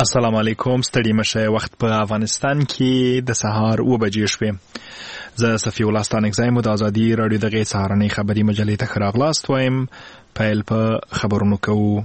السلام علیکم. ستړي مشه. وخت په افغانستان کې د سهار 9 بجې شوې. زه صفی الله ستانکزی مو د ازادي رادیو دغه سهارنۍ خبري مجلې ته ښه راغلاست وایم. پیل په خبرونو کوو.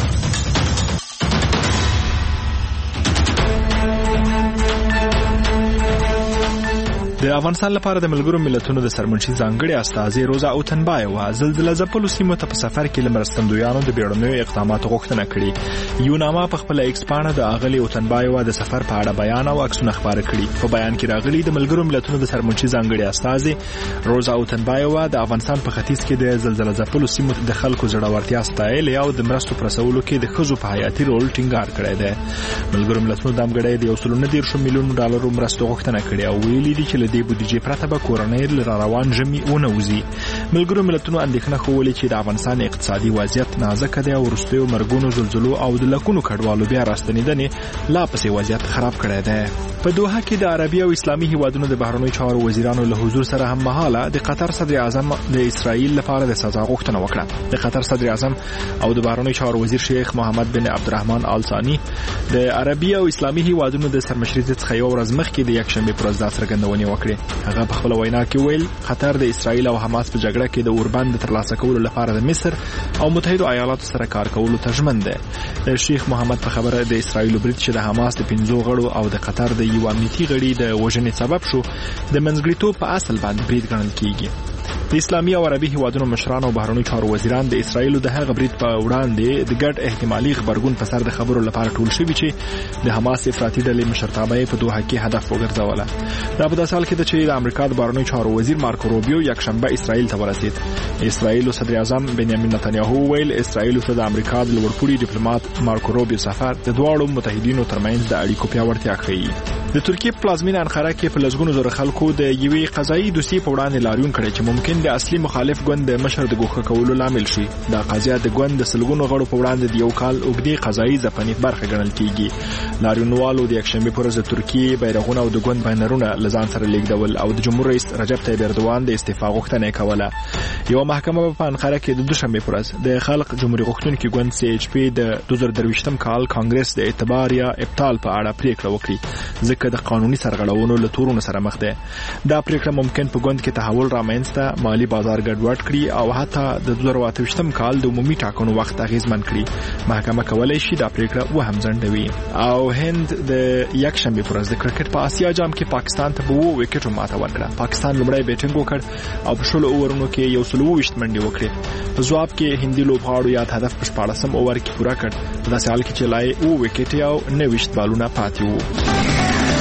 د افغانستان لپاره د ملګرو ملتونو د سرمنشي ځانګړي استازي روزا اوتنبایوا زلزلې ځپلو سیمو ته په سفر کې لمرستندویانو د بیړنیو اقداماتو غوښتنه کړې. یو نامه په خپل ایکس پاڼه د اغلی اوتنبایوا د سفر په اړه بیان او عکسونه خپاره کړي. په بیان کې راغلي د ملګرو ملتونو د سرمنشي ځانګړي استازي روزا اوتنبایوا د افغانستان په ختیځ کې د زلزلې ځپلو سیمو ته د خلکو زړورتیا ستایلې او د مرستو پرسولو کې د ښځو په حیاتي رول ټینګار کړی دی. ملګرو ملتونو د امګړۍ د 1.9 میلیون ډالرو مرستو غوښتنه کړې او ویلي دي چې د بودیجې پرته به کورنۍ لر روان ژمي ونوځي. ملګرو ملتونو اندېښنه ښودلې چې د افغانستان اقتصادي وضعیت نازک دی او وروستیو مرګونو زلزلو او د لکونو کډوالو بیا راستنېدنې لا پسې وضعیت خراب کړی دی. په دوحه کې د عربي او اسلامي هیوادونو د بهرنیو چارو وزیرانو له حضور سره هم مهاله د قطر صدر اعظم د اسرائیل لپاره د سزا غوښتنه وکړه. د قطر صدر اعظم او د بهرنیو چارو وزیر شیخ محمد بن عبدالرحمن آل ثانی د عربي او اسلامي هیوادونو د سرمشرۍ څخه یو ورځ مخکې د یکشنبه پر ورځ دا څرګندونې وکړې. هغه په خپل وینا کې ویل قطر د اسرائیل او حماس په جګړه کې د اوربند ترلاسه کولو لپاره د مصر او متحده ایالاتو سره کار کولو ته ژمن دی. شیخ محمد په خبره د اسرائیل برید چې د حماس د 15 غړو او د قطر د یو امنیتي غړي د وژنې سبب شو د منځګړیتوب په اصل باندې برید ګڼل کیږي. د اسلامي او عربي هیوادونو مشران او بهرنیو چارو وزیران د اسرائیل د هغه برید په وړاندې د ګډ احتمالي خبرګون په سر د خبرو لپاره ټول شوي چې د حماس افراطي ډلې مشرتابه په دوحه کې هدف وګرځوله. دا په داسې حال کې چې د امریکا د بهرنیو چارو وزیر مارکو روبیو یکشنبه اسرائیل ته ورسید. اسرائیل صدر اعظم بنیامین نتانیاهو ویل اسرائیل ته د امریکا د لوړپوړي ډیپلوماټ مارکو روبیو سفر د دواړو متحدینو ترمنځ د اړیکو پیاوړتیا ښیي. د ترکیې په پلازمینه انقره کې په لږونو زره خلکو د یوې قضایي دوسیې په وړاندې لاریون کړی چې ممکن د اصلي مخالف ګوند د مشر د ګوښه کولو لامل شي. دا قضیه د ګوند د سلګونو غړو په وړاندې د یو کال اوږدې قضایي ځپنې برخه ګڼل کیږي. لاریونوالو د یکشنبه پر ورځ د ترکیې بیرغونه او د ګوند بنرونه لزان سره لیږدول او د جمهور رئیس رجب طیب اردوان د استعفا غوښتنه کوله. یو محکمه په انقره کې د دوشنبه پر ورځ د خلق جمهوریت غوښتونکي ګوند سی ایچ پی د 2023م کال کانګرس د اعتبار یا ابطال په اړه پریکړه وکړه ځکه د قانوني سرغړونو له تورونو سره مخ ده. دا پریکړه ممکن په ګوند کې تحول رامنځته مالی بازار ګډوډ کړي او حتی د 2028م کال د عمومي ټاکنو وخت اغیزمن کړي. محکمه کولای شي دا پریکړه وهم ځنډوي. او هند د یکشنبه پر ورځ د کرکټ په آسیا جام کې پاکستان ته 2 وکټو ماته ورکړه. پاکستان لومړی بیټینګ وکړ او په شلو اوورونو کې 120 منډې وکړې. په ځواب کې هندي لوبغاړو یاد هدف په 14م اوور کې پوره کړ. په داسې حال کې چې لای 2 وکټ او 90 بالونه پاتې وو.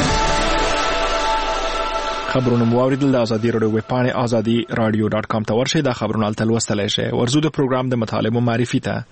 خبرونه مو اوریدل. د ازادي رادیو ویب پاڼه azadi.radio.com ته ورشئ. دا خبرونه الته لوستلای شئ. ورزو د پروګرام د مطالبه معرفي ته.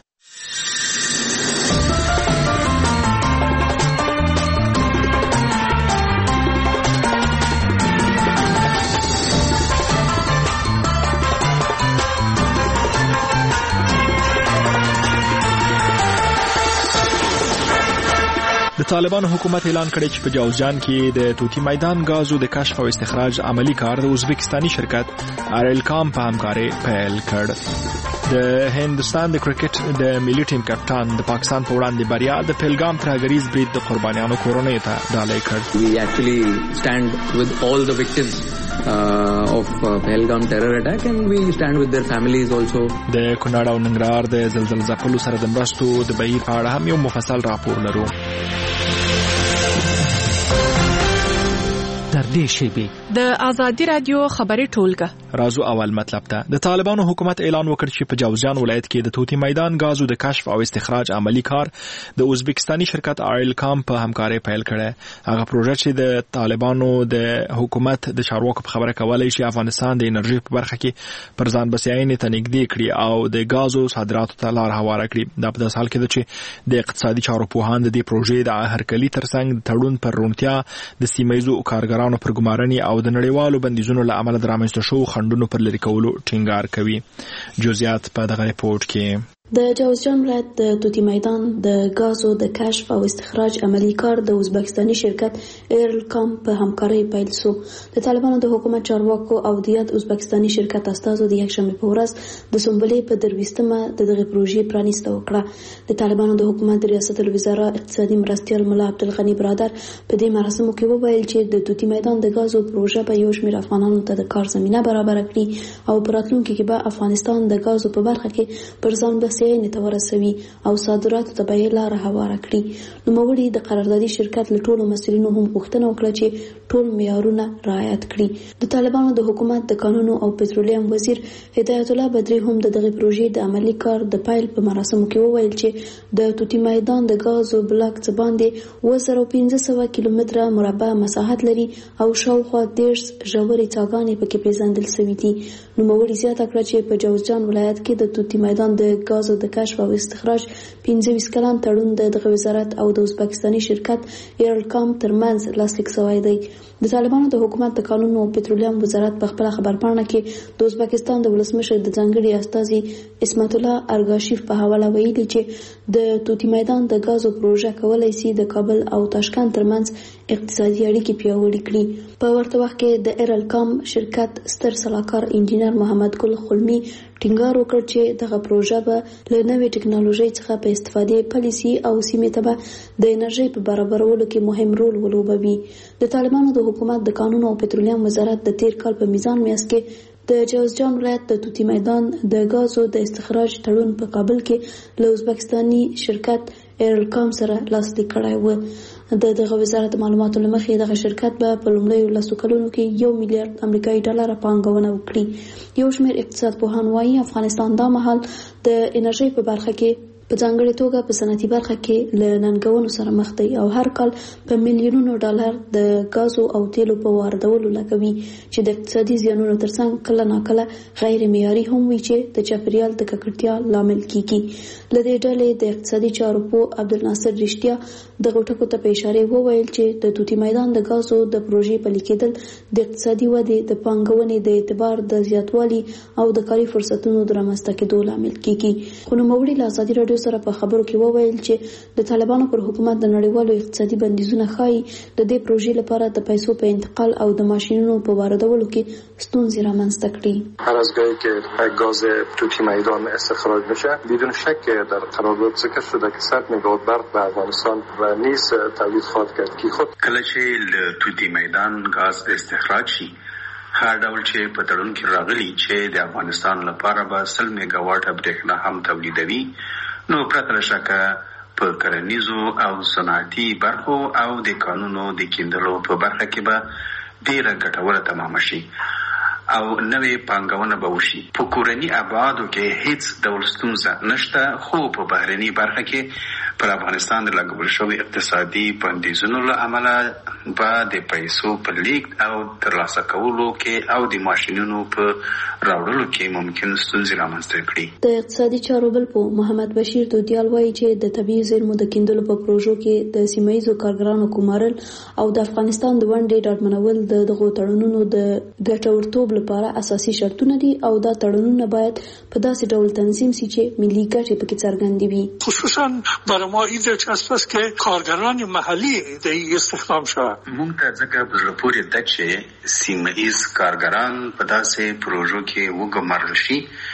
د طالبانو حکومت اعلان کړی چې په جوزجان کې د توتی میدان غازو د کشف او استخراج عملی کار د ازبکستاني شرکت ارلکام په همکارۍ پیل کړ. د هندستان د کرکټ د ملي ټیم کپتان د پاکستان په وړاندې بریا د پهلګام ترهګریز برید د قربانیانو کورنۍ ته ډالۍ کړ. We actually stand with all the victims of Pahalgam terror attack and we stand with their families also. د کونړ او ننګرهار د زلزلې ځپلو سره د مرستو د بهیر په اړه هم یو مفصل راپور لرو. تر دې شیبې د ازادي رادیو خبري ټولګه. رازو اول مطلب ته. د طالبانو حکومت اعلان وکړ چې په جوزجان ولایت کې د توتی میدان غازو د کشف او استخراج عملی کار د ازبکستاني شرکت ارلکام په همکارۍ پیل کړه. هغه پروژه چې د طالبانو د حکومت د چارواکو په خبره کولای شي افغانستان د انرژي په برخه کې پر ځان بسیاینې ته نږدې کړي او د غازو صادراتو ته لار هواره کړي. دا په داسې حال کې ده چې د اقتصادي چارو پوهان د دې پروژې د هرکلي ترڅنګ د تړون پر روڼتیا د سیمایزو کارګرانو پر ګمارنې او د نړیوالو بندیزونو له امله د رامنځته شوو خنډونو پر لرې کولو ټینګار کوي. جزئیات په دغه ریپورت کې. د جوزجان ولایت د توتی میدان د غازو د کشف او استخراج عملی کار د ازبکستاني شرکت ایرلکام په همکارۍ پیل شو. د طالبانو د حکومت چارواکو او د یاد ازبکستاني شرکت استازو د یکشنبه په ورځ د سنبلې په 23مه د دغه پروژې پرانیسته وکړه. د طالبانو د حکومت ریاست الوزرا اقتصادي مرستیال مولا عبدالغنی برادر په دې مراسمو کې وویل چې د توتی میدان د غازو پروژه به یو شمېر افغانانو ته د کار زمینه برابر کړي او په راتلونکي کې به افغانستان د غازو په برخه کې پر ځان بسیاینې ته ورسوي او صادراتو ته به یې لاره هواره کړي. نوموړي د قراردادي شرکت له ټولو مسؤلینو هم غوښتنه وکړه چې ټول معیارونه رعایت کړي. د طالبانو د حکومت د قانون او پټرولیم وزیر هدایت الله بدری هم د دغه پروژې د عملی کار د پیل په مراسمو کې وویل چې د توتی میدان د غازو بلاک څخه باندې 1500 کیلومتره مربع مساحت لري او شاوخوا 10 ژورې څاګانې پکې پیژندل شوې دي. نوموړي زیاته کړه چې په جوزجان ولایت کې د توتی میدان د غازو د کشف او استخراج 15 کلن تړون د دغه وزارت او د ازبکستاني شرکت ایرلکام ترمنځ لاسلیک شوی دی. د طالبانو د حکومت د قانون او پټرولیم وزارت په خپل خبرپاڼه کې د ازبکستان د ولسمشر د ځانګړي استازي اسمت الله ارګاشیف په حواله ویلي چې د توتی میدان د غازو پروژه کولای شي د کابل او تاشکند ترمنځ اقتصادي اړیکې پیاوړې کړي. په ورته وخت کې د ایرلکام شرکت ستر سلاکار انجینر محمد ګل خلمی ټینګار وکړ چې دغه پروژه به له نوې ټکنالوژي څخه په استفادې پالیسي او سیمې ته به د انرژي په برابرولو کې مهم رول ولوبوي. د طالبانو د حکومت د قانون او پټرولیم وزارت د تیر کال په میزان میاشت کې د جوزجان ولایت د توتی میدان د غازو د استخراج تړون په کابل کې له ازبکستاني شرکت ایرلکام سره لاسلیک کړی و. د دغه وزارت معلوماتو لمخې دغه شرکت به په لومړیو لسو کلونو کې 1 میلیارډ امریکایي ډالر پانګونه وکړي. یو شمېر اقتصاد پوهان وایي افغانستان دا مهال د انرژي په برخه کې په ځانګړې توګه په صنعتي برخه کې له ننګونو سره مخ دی او هر کال په میلیونونو ډالر د غازو او تیلو په واردولو لګوي چې د اقتصادي زیانونو ترڅنګ کله ناکله غیر معیاري هم وي چې د چاپیریال د ککړتیا لامل کیږي. له دې ډلې د اقتصادي چارو پوه عبدالناصر رښتیا دغه ټکو ته په اشاره وویل چې د توتی میدان د غازو د پروژې پلي کېدل د اقتصادي ودې د پانګونې د اعتبار د زیاتوالي او د کاري فرصتونو د رامنځته کېدو لامل کیږي. خو نوموړي له ازادي راډیو سره په خبرو کې وویل چې د طالبانو پر حکومت د نړیوالو اقتصادي بندیزونه ښایي د دې پروژې لپاره د پیسو په انتقال او د ماشینونو په واردولو کې ستونزې رامنځته کړي. هر از گاهی که گاز توتی میدان استخراج میشه بدون شک در قرارداد ذکر شده که 100 مگاوات برق به افغانستان و نیز تولید خواهد کرد که خود کله چې له توتی میدان غاز استخراج شي هر ډول چې په تړون کې راغلي چې د افغانستان لپاره به 100 میگاواټ برېښنا هم تولیدوي نو پرته له شکه په کرنیزو او صنعتي برخو او د قانونو د کیندلو په برخه کې به ډېره ګټوره تمامه شي او نوې پانګونه به وشي. په کورني ابعادو کې هیڅ ډول ستونزه نشته خو په بهرني برخه کې پر افغانستان د لګول شوی اقتصادي بندیزونو له امله به د پیسو په لیږد او ترلاسه کولو کې او د ماشینونو په راوړلو کې ممکن ستونزې رامنځته کړي. د اقتصادي چارو بل په محمد بشیر دودیال وایي چې د طبیعي زیرمو د کیندلو په پروژو کې د سیمایي کارګرانو کومارل او د افغانستان د ونډې ډاډمنول د دغو تړونونو د ګټورتوب لپاره اساسي شرطونه دي او دا تړونونه باید په داسې ډول تنظیم شي چې ملي ګټې پکې څرګندې وي. خصوصا برای ما این دلچسب است که کارگران محلی در استخدام شوند. موږ ته ځکه په زړه پورې ده چې سیمه‌ایز کارګران په داسې پروژو کې وګمارل شي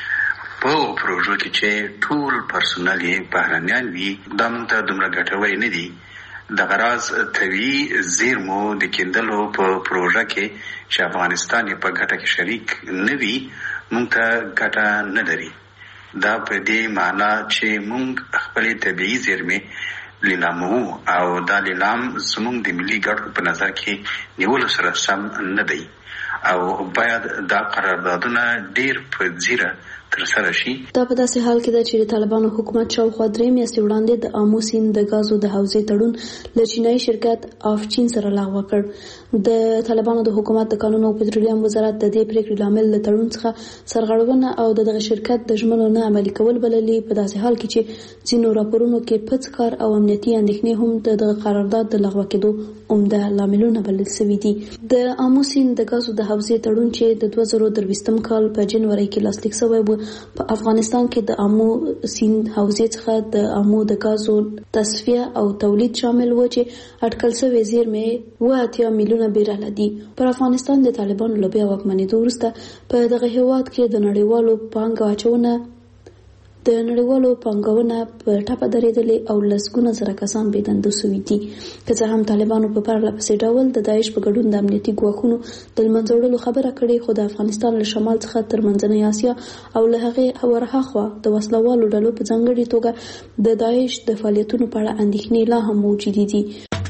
په پروژو کې چې ټول پرسونل یې بهرنیان وي. دا موږ ته دومره ګټورې نه دي. د غراض طبیعي زیرمو د کیندلو په پروژه کې چې افغانستان په ګټه کې شریک نه وي موږ ته ګټه نه لري. دا په دې معنا چې موږ خپل طبیعي زیرمې لیلامو او دا لیلام زموږ د ملي ګټو په نظر کې نیولو سره سم نه دی او باید دا قراردادونه ډیر په ځیره ترسره شي. دا په داسې حال کې ده چې د طالبانو حکومت شاوخوا 3 میاشتې وړاندې د آمو سیند د غازو د حوزې تړون له چینایي شرکت آفچین سره لغوه کړ. د طالبانو د حکومت د قانون او پټرولیم وزارت د دې پریکړې لامل له تړون څخه سرغړونه او د دغه شرکت د ژمنو نه عملي کول بللې. په داسې حال کې چې ځینو راپورونو کې پڅ کار او امنیتي اندېښنې هم د دغه قرارداد د لغوه کېدو عمده لاملونه بلل شوي دي. د آمو سیند د غازو د حوزې تړون چې د 2023 کال په جنوري کې لاسلیک شوی و په افغانستان کې د آمو سیند حوزې څخه د آمو د غازو تصفیه او تولید شامل و چې اټکل شوی زیرمې 80 میلیونه بیرل دي. پر افغانستان د طالبانو له بیا واکمنېدو وروسته په دغه هیواد کې د نړیوالو پانګونه په ټاپه درېدلې او لسګونه زره کسان بېدنده شوي دي. که څه هم طالبانو په پرله پسې ډول د داعش په ګډون د امنیتي ګواښونو د له منځه وړلو خبره کړې، خو د افغانستان له شمال څخه تر منځنۍ اسیا او له هغې ورهاخوا د وسلوالو ډلو په ځانګړې توګه د داعش د فعالیتونو په اړه اندېښنې لا هم موجودې دي.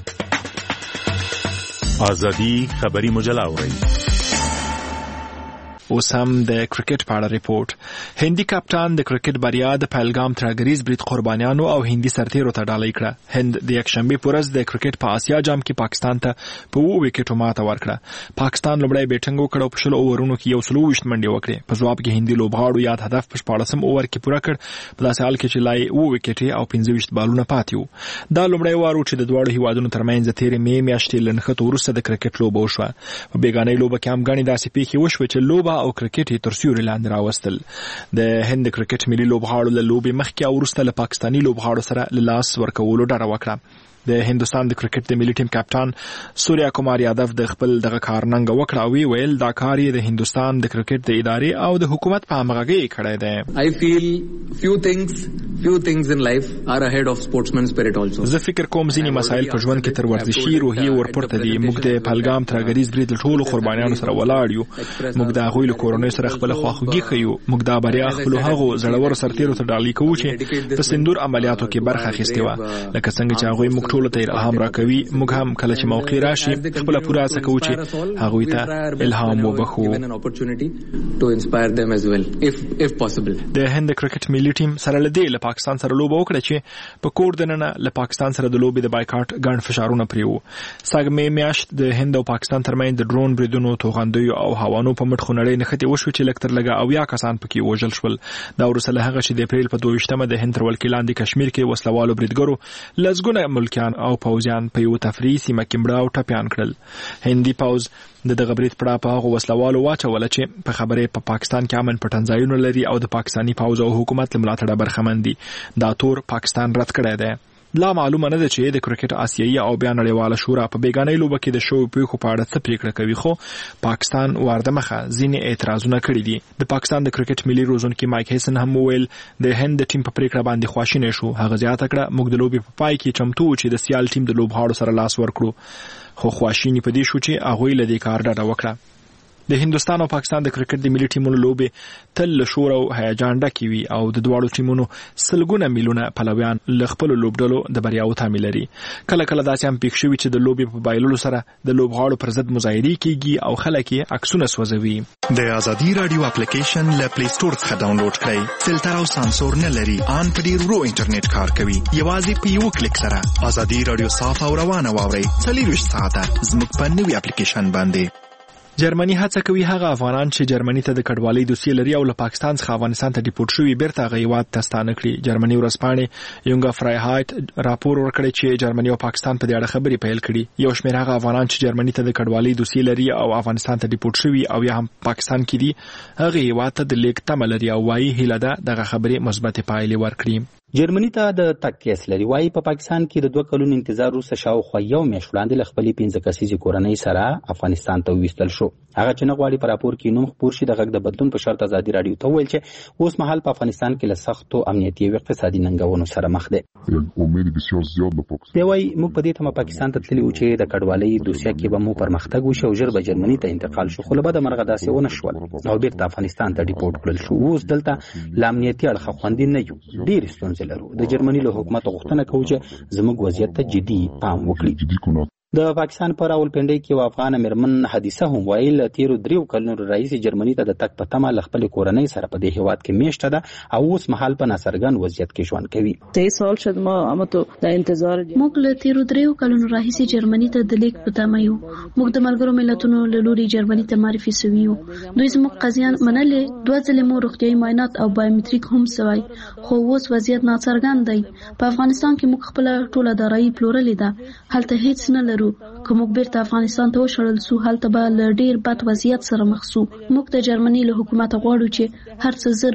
ازادي خبري مجله اورئ. اوس هم د کرکټ په اړه ریپورت. هندي کپټان د کرکټ بریا د پهلګام ترهګریز برید قربانیانو او هندي سرتیرو ته ډالۍ کړه. هند د یکشنبه په ورځ د کرکټ په آسیا جام کې پاکستان ته په 2 وکټو ماته ورکړه. پاکستان لومړی بیټینګ وکړ او په 20 اوورونو کې 120 منډې وکړې. په ځواب کې هندي لوبغاړو یاد هدف په 14 اوور کې پوره کړ، په داسې حال کې چې لای 2 وکټې او 25 بالونه پاتې وو. دا لومړی وار چې د دواړو هیوادونو ترمنځ تیرې میاشتې لنښتو وروسته د کرکټ لوبه وشوه. په بیګانۍ لوبه کې هم غني داسې پیښې وشوه چې لوبه او کرکټ تر سیوري لاندې راوستل. د هند کرکټ ملي لوبغاړو له لوبې مخکې او وروسته له پاکستاني لوبغاړو سره له لاس ورکولو ډډه وکړه. د هندستان د کرکټ د ملي ټیم کپټان سوریا کومار یادو د خپل دغه کارننګ وکړه او ویل دا کار یې د هندستان د کرکټ د ادارې او د حکومت په همغږۍ کړی دی. I feel few things in life are ahead of sportsman spirit also. زه فکر کوم ځینې مسایل په ژوند کې تر ورزشي روحیې ورپورته دي. موږ د پهلګام ترهګریز برید له ټولو قربانیانو سره ولاړ یو. موږ د هغوی له کورنۍ سره خپل خواخوږي ښیو. موږ دا بریا خپل هغو زړور سرتیرو ته ډالۍ کوو چې په سندور عملیاتو کې برخه اخیستې وه. لکه څنګه چې هغوی موږ ټولو ته الهام راکوي، موږ هم کله چې موقع راشي خپل پوره هڅه کوو چې هغوی ته الهام وبخو. د هند کرکټ ملي ټیم سره له دې له پاکستان سره لوبه وکړه چې په کور دننه له پاکستان سره د لوبې د بایکاټ ګڼ فشارونه پرې وو. سږمې میاشت د هند او پاکستان ترمنځ د ډرون بریدونو، توغندیو او هوانو په مټ خونړۍ نښتې وشوې چې لږ تر لږه 80 کسان پکې وژل شول. دا وروسته له هغه چې د اپریل په 22 د هند تر ولکې لاندې کشمیر کې وسلوالو بریدګرو لسګونه ملکیان او پوځیان په یو تفریحي سیمه کې مړه او ټپیان کړل. هندي پوځ د دغه برید پړه په هغو وسلوالو واچوله چې په خبرې په پاکستان کې امن پټنځایونه لري او د پاکستاني پوځ او حکومت له ملاتړه برخمن دي. دا تور پاکستان رد کړی دی. لا معلومه نه ده چې د کرکټ آسیایي او بیا نړیواله شورا په بیګانۍ لوبه کې د شویو پیښو په اړه څه پریکړه کوي، خو پاکستان واردمخه ځینې اعتراضونه کړي دي. د پاکستان د کرکټ ملي روزونکي مایک هیسن هم وویل د هند د ټیم په پریکړه باندې خواشینی شو. هغه زیاته کړه موږ د لوبې په پای کې چمتو چې د سیال ټیم د لوبغاړو سره لاس ورکړو، خو خواشینی په دې شو چې هغوی له دې کار ډډه وکړه. د هندستان او پاکستان د کرکټ د ملي ټیمونو لوبې تل له شور او هیجان ډکې وي او د دواړو ټیمونو سلګونه میلیونه پلویان له خپلو لوبډلو د بریاو تامل لري. کله کله داسې هم پېښ شوي چې د لوبې په بایللو سره د لوبغاړو پر ضد مظاهرې کیږي او خلک یې عکسونه سوځوي. د ازادي رادیو اپلیکیشن له پلی سٹور څخه ډاونلوډ کړئ. فلټر او سانسور نه لري، ان په ډیر ورو انټرنیټ کار کوي. یوازې په یو کلیک سره ازادي رادیو صاف او روانه واورئ 24 ساعته زموږ په نوې اپلیکیشن باندې. جرمني هڅه کوي هغه افغانان چې جرمني ته د کډوالۍ دوسیې لري او له پاکستان څخه افغانستان ته ډیپورټ شوي بیرته هغه هیواد ته ستانه کړي. جرمني ورځپاڼې یونګا فرایهایت راپور ورکړی چې جرمني او پاکستان په دې اړه خبرې پیل کړي. یو شمېر هغه افغانان چې جرمني ته د کډوالۍ دوسیې لري او افغانستان ته ډیپورټ شوي او یا هم پاکستان کې دي، هغه هیواد ته د لیږد تمه لري او وایي هیله ده دغه خبرې مثبتې پایلې ورکړي. جرمني ته د تګ کیس لري. وایي په پاکستان کې د 2 کلونو انتظار وروسته شاوخوا یو میاشت وړاندې له خپلې 15 کسیزې کورنۍ سره افغانستان ته وویستل شو. هغه چې نه غواړي په راپور کې نوم خپور شي د غږ د بدلون په شرط ازادي رادیو ته وویل چې اوس مهال په افغانستان کې له سختو امنیتي او اقتصادي ننګونو سره مخ دی. دی وایي موږ په دې تمه پاکستان ته تللي وو چې د کډوالۍ دوسیه کې به مو پرمختګ وشي او ژر به جرمني ته انتقال شو، خو له بده مرغه داسې ونه شول او بیرته افغانستان ته ډیپورټ کړل شو. اوس دلته له امنیتي اړخه خوندي نه یو، ډېرې ستونزې لرو. د جرمني له حکومت غوښتنه کوو چې زموږ وضعیت ته جدي پام وکړي. د پاکستان په راولپنډۍ کې یو افغان مېرمن حدیثه هم وایي له تیرو 3 کلونو راهیسې جرمني ته د تګ په تمه له خپلې کورنۍ سره په دې هیواد کې میشته ده او اوس مهال په ناڅرګند وضعیت کې ژوند کوي. موږ له تیرو 3 کلونو راهیسې جرمني ته د لیک په تمه یو. موږ د ملګرو ملتونو له لوري جرمني ته معرفي سوي یو. دوی زموږ قضیه منلې، 2 ځلې مو روغتیايي معاینات او بایومټریک هم سوی، خو اوس وضعیت ناڅرګند دی. په افغانستان کې موږ خپل ټوله دارایي پلورلې ده، هلته هیڅ نه لرو. که موږ بیرته افغانستان ته وشړل سو هلته به له ډیر بد وضعیت سره مخ سو. موږ د جرمني له حکومت غواړو چې هر څه زر